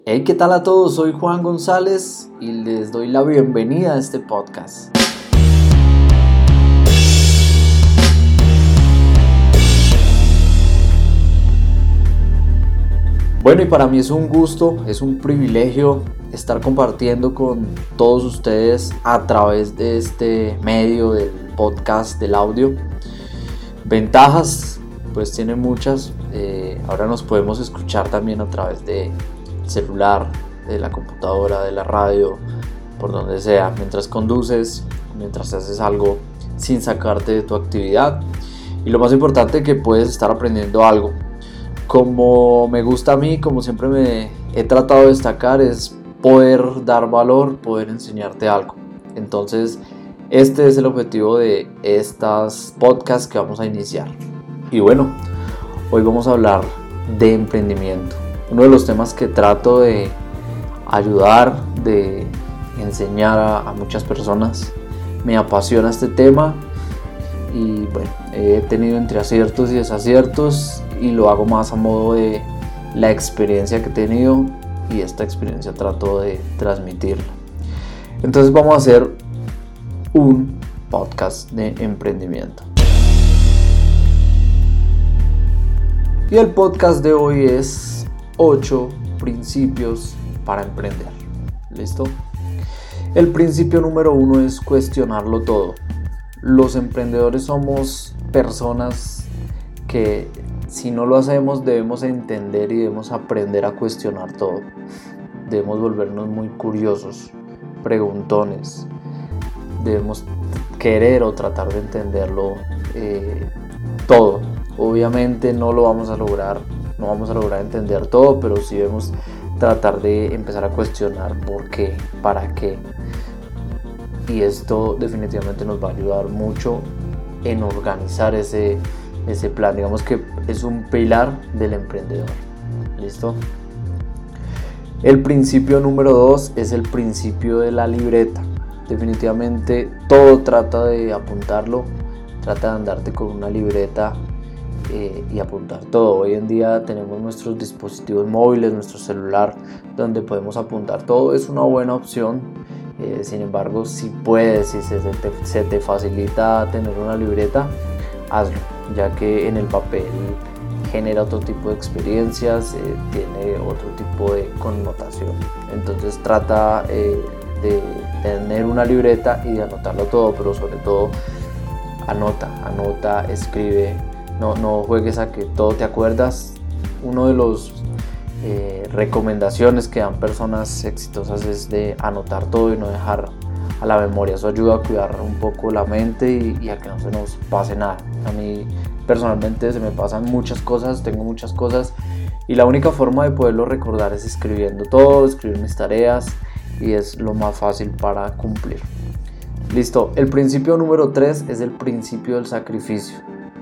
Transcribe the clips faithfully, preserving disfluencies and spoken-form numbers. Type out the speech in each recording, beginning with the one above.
Hey, ¿qué tal a todos? Soy Juan González y les doy la bienvenida a este podcast. Bueno, y para mí es un gusto, es un privilegio estar compartiendo con todos ustedes a través de este medio del podcast, del audio. Ventajas, pues tiene muchas. Eh, ahora nos podemos escuchar también a través del celular, de la computadora, de la radio, por donde sea, mientras conduces, mientras haces algo sin sacarte de tu actividad. Y lo más importante, que puedes estar aprendiendo algo. Como me gusta a mí, como siempre me he tratado de destacar, es poder dar valor, poder enseñarte algo. Entonces, este es el objetivo de estas podcasts que vamos a iniciar. Y bueno, hoy vamos a hablar de emprendimiento. Uno de los temas que trato de ayudar, de enseñar a, a muchas personas. Me apasiona este tema y bueno, he tenido entre aciertos y desaciertos y lo hago más a modo de la experiencia que he tenido y esta experiencia trato de transmitirla. Entonces vamos a hacer un podcast de emprendimiento. Y el podcast de hoy es ocho principios para emprender. ¿Listo? El principio número uno es cuestionarlo todo. Los emprendedores somos personas que, si no lo hacemos, debemos entender y debemos aprender a cuestionar todo. Debemos volvernos muy curiosos, preguntones. Debemos querer o tratar de entenderlo eh, todo. Obviamente no lo vamos a lograr, no vamos a lograr entender todo, pero sí debemos tratar de empezar a cuestionar por qué, para qué. Y esto definitivamente nos va a ayudar mucho en organizar ese, ese plan. Digamos que es un pilar del emprendedor. ¿Listo? El principio número dos es el principio de la libreta. Definitivamente todo trata de apuntarlo, trata de andarte con una libreta eh, y apuntar todo. Hoy en día tenemos nuestros dispositivos móviles, nuestro celular, donde podemos apuntar todo. Es una buena opción. Eh, sin embargo, si puedes, si se te, se te facilita tener una libreta, hazlo, ya que en el papel genera otro tipo de experiencias, eh, tiene otro tipo de connotación. Entonces trata eh, de tener una libreta y de anotarlo todo, pero sobre todo anota, anota, escribe, no, no juegues a que todo te acuerdas. Uno de los Eh, recomendaciones que dan personas exitosas es de anotar todo y no dejar a la memoria. Eso ayuda a cuidar un poco la mente y, y a que no se nos pase nada. A mí personalmente se me pasan muchas cosas, tengo muchas cosas y la única forma de poderlo recordar es escribiendo todo, escribir mis tareas, y es lo más fácil para cumplir. Listo, el principio número tres es el principio del sacrificio.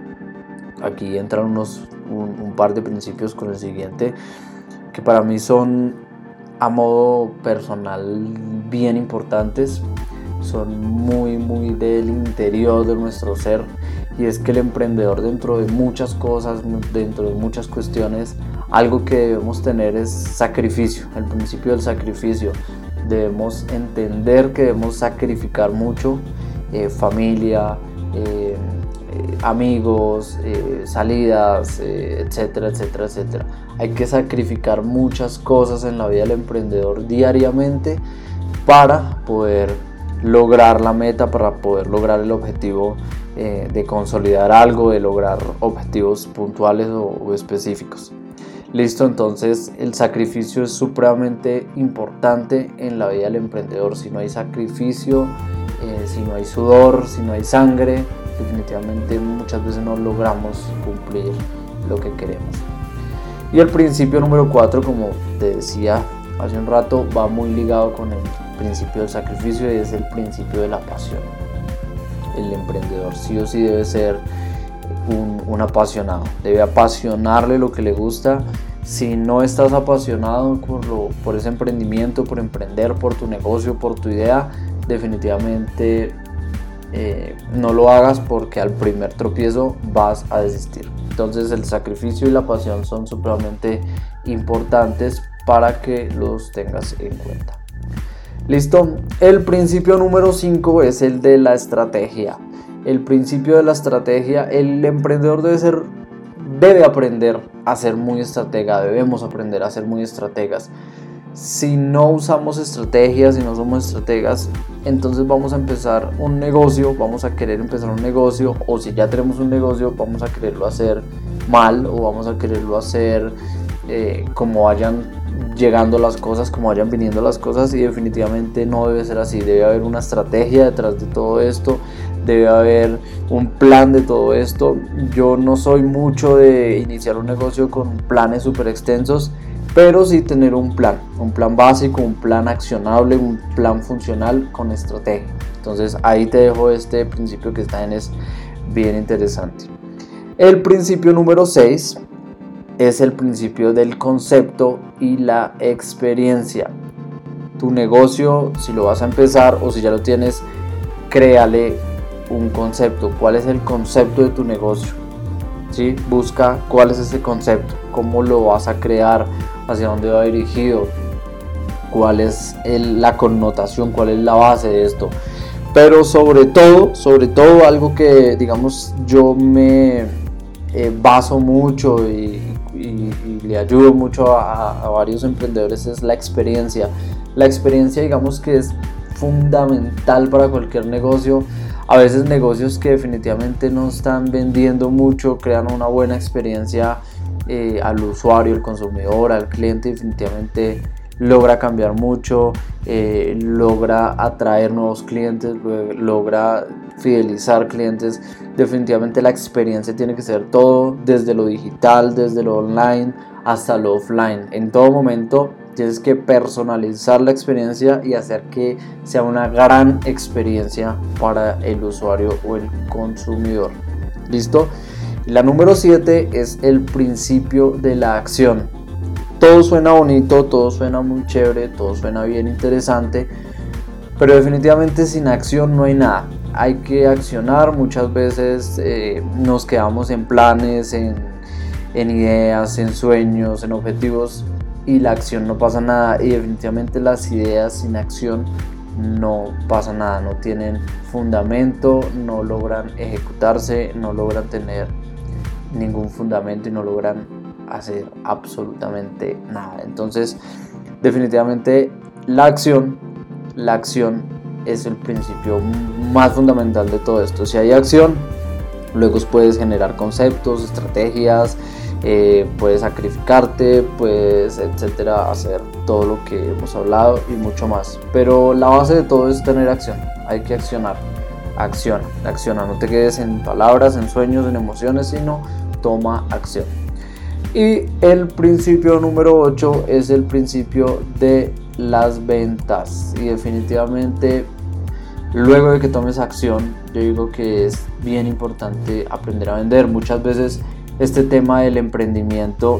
Aquí entran unos, un, un par de principios con el siguiente, que para mí son a modo personal bien importantes, son muy muy del interior de nuestro ser, y es que el emprendedor, dentro de muchas cosas, dentro de muchas cuestiones, algo que debemos tener es sacrificio, el principio del sacrificio. Debemos entender que debemos sacrificar mucho, eh, familia, eh, eh, amigos, eh, salidas, eh, etcétera, etcétera, etcétera. Hay que sacrificar muchas cosas en la vida del emprendedor diariamente para poder lograr la meta, para poder lograr el objetivo eh, de consolidar algo, de lograr objetivos puntuales o, o específicos. Listo, entonces el sacrificio es supremamente importante en la vida del emprendedor. Si no hay sacrificio, eh, si no hay sudor, si no hay sangre, definitivamente muchas veces no logramos cumplir lo que queremos. Y el principio número cuatro, como te decía hace un rato, va muy ligado con el principio del sacrificio, y es el principio de la pasión. El emprendedor sí o sí debe ser un, un apasionado, debe apasionarle lo que le gusta. Si no estás apasionado por, lo, por ese emprendimiento, por emprender, por tu negocio, por tu idea, definitivamente eh, no lo hagas, porque al primer tropiezo vas a desistir. Entonces el sacrificio y la pasión son supremamente importantes para que los tengas en cuenta. Listo. El principio número cinco es el de la estrategia. El principio de la estrategia, el emprendedor debe ser, debe aprender a ser muy estratega, debemos aprender a ser muy estrategas. Si no usamos estrategias, si no somos estrategas, entonces vamos a empezar un negocio, vamos a querer empezar un negocio, o si ya tenemos un negocio, vamos a quererlo hacer mal, o vamos a quererlo hacer eh, como vayan llegando las cosas, como vayan viniendo las cosas, y definitivamente no debe ser así. Debe haber una estrategia detrás de todo esto, debe haber un plan de todo esto. Yo no soy mucho de iniciar un negocio con planes súper extensos, pero sí tener un plan, un plan básico, un plan accionable, un plan funcional con estrategia. Entonces ahí te dejo este principio que también es bien interesante. El principio número seis es el principio del concepto y la experiencia. Tu negocio, si lo vas a empezar o si ya lo tienes, créale un concepto. ¿Cuál es el concepto de tu negocio? ¿Sí? Busca cuál es ese concepto, cómo lo vas a crear, hacia dónde va dirigido, cuál es el, la connotación, cuál es la base de esto. Pero sobre todo, sobre todo algo que digamos yo me eh, baso mucho y, y, y le ayudo mucho a, a varios emprendedores es la experiencia. La experiencia digamos que es fundamental para cualquier negocio. A veces negocios que definitivamente no están vendiendo mucho, crean una buena experiencia eh, al usuario, al consumidor, al cliente, definitivamente logra cambiar mucho, eh, logra atraer nuevos clientes, logra fidelizar clientes. Definitivamente la experiencia tiene que ser todo, desde lo digital, desde lo online hasta lo offline. En todo momento tienes que personalizar la experiencia y hacer que sea una gran experiencia para el usuario o el consumidor. ¿Listo? La número siete es el principio de la acción. Todo suena bonito, todo suena muy chévere, todo suena bien interesante, pero definitivamente sin acción no hay nada. Hay que accionar. Muchas veces eh, nos quedamos en planes, en, en ideas, en sueños, en objetivos, y la acción no pasa nada. Y definitivamente las ideas sin acción no pasa nada, no tienen fundamento, no logran ejecutarse, no logran tener ningún fundamento y no logran hacer absolutamente nada. Entonces definitivamente la acción la acción es el principio más fundamental de todo esto. Si hay acción, luego puedes generar conceptos, estrategias, eh, puedes sacrificarte, puedes etcétera, hacer todo lo que hemos hablado y mucho más. Pero la base de todo es tener acción. Hay que accionar. Acciona, acciona, no te quedes en palabras, en sueños, en emociones, sino toma acción. Y el principio número ocho es el principio de las ventas. Y definitivamente, luego de que tomes acción, yo digo que es bien importante aprender a vender. Muchas veces este tema del emprendimiento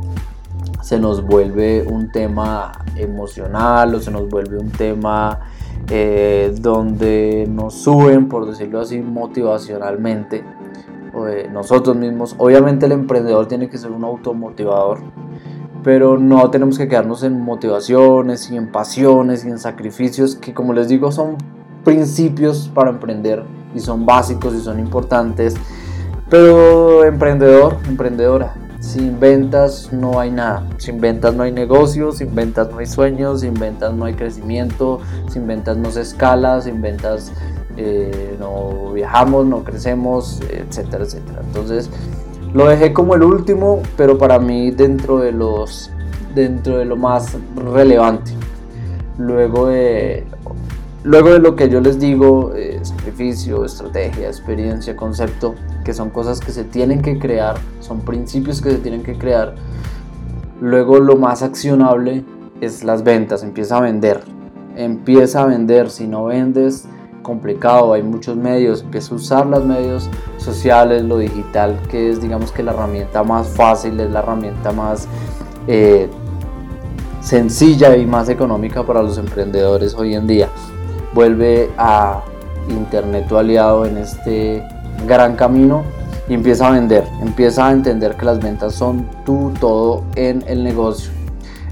se nos vuelve un tema emocional o se nos vuelve un tema eh, donde nos suben, por decirlo así, motivacionalmente. Nosotros mismos. Obviamente el emprendedor tiene que ser un automotivador, pero no tenemos que quedarnos en motivaciones y en pasiones y en sacrificios, que como les digo son principios para emprender y son básicos y son importantes. Pero emprendedor, emprendedora, sin ventas no hay nada. Sin ventas no hay negocio, sin ventas no hay sueños, sin ventas no hay crecimiento, sin ventas no se escala, sin ventas Eh, no viajamos, no crecemos, etcétera, etcétera. Entonces lo dejé como el último, pero para mí dentro de los dentro de lo más relevante. Luego de luego de lo que yo les digo, eh, sacrificio, estrategia, experiencia, concepto, que son cosas que se tienen que crear, son principios que se tienen que crear. Luego lo más accionable es las ventas. Empieza a vender, empieza a vender. Si no vendes, complicado, hay muchos medios, empieza a usar los medios sociales, lo digital, que es digamos que la herramienta más fácil, es la herramienta más eh, sencilla y más económica para los emprendedores hoy en día. Vuelve a internet tu aliado en este gran camino y empieza a vender, empieza a entender que las ventas son tu todo en el negocio.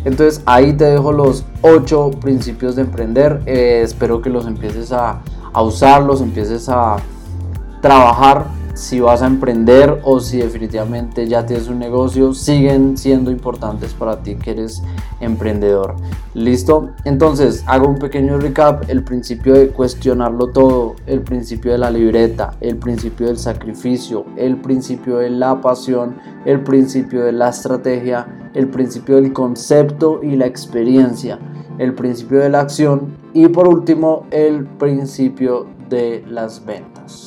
Entonces ahí te dejo los ocho principios de emprender. Eh, espero que los empieces a, a usarlos, empieces a trabajar. Si vas a emprender o si definitivamente ya tienes un negocio, siguen siendo importantes para ti que eres emprendedor. ¿Listo? Entonces, hago un pequeño recap. El principio de cuestionarlo todo, el principio de la libreta, el principio del sacrificio, el principio de la pasión, el principio de la estrategia, el principio del concepto y la experiencia, el principio de la acción y por último, el principio de las ventas.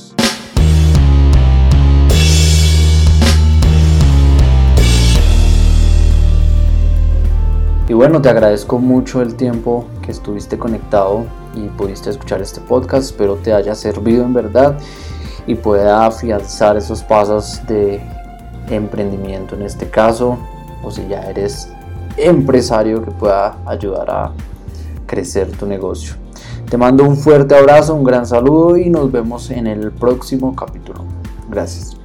Y bueno, te agradezco mucho el tiempo que estuviste conectado y pudiste escuchar este podcast. Espero te haya servido en verdad y pueda afianzar esos pasos de emprendimiento en este caso, o si ya eres empresario, que pueda ayudar a crecer tu negocio. Te mando un fuerte abrazo, un gran saludo y nos vemos en el próximo capítulo. Gracias.